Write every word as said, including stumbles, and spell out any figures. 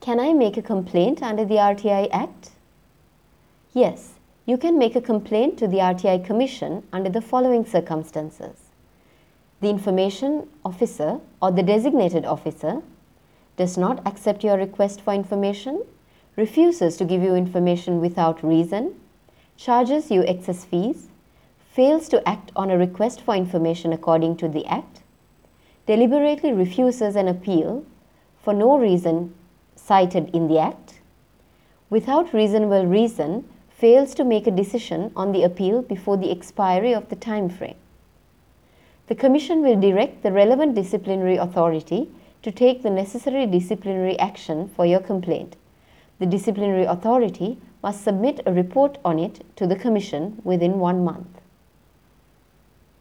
Can I make a complaint under the R T I Act? Yes, you can make a complaint to the R T I Commission under the following circumstances. The information officer or the designated officer does not accept your request for information, refuses to give you information without reason, charges you excess fees, fails to act on a request for information according to the Act, deliberately refuses an appeal for no reason cited in the Act, without reasonable reason fails to make a decision on the appeal before the expiry of the time frame. The Commission will direct the relevant disciplinary authority to take the necessary disciplinary action for your complaint. The disciplinary authority must submit a report on it to the Commission within one month.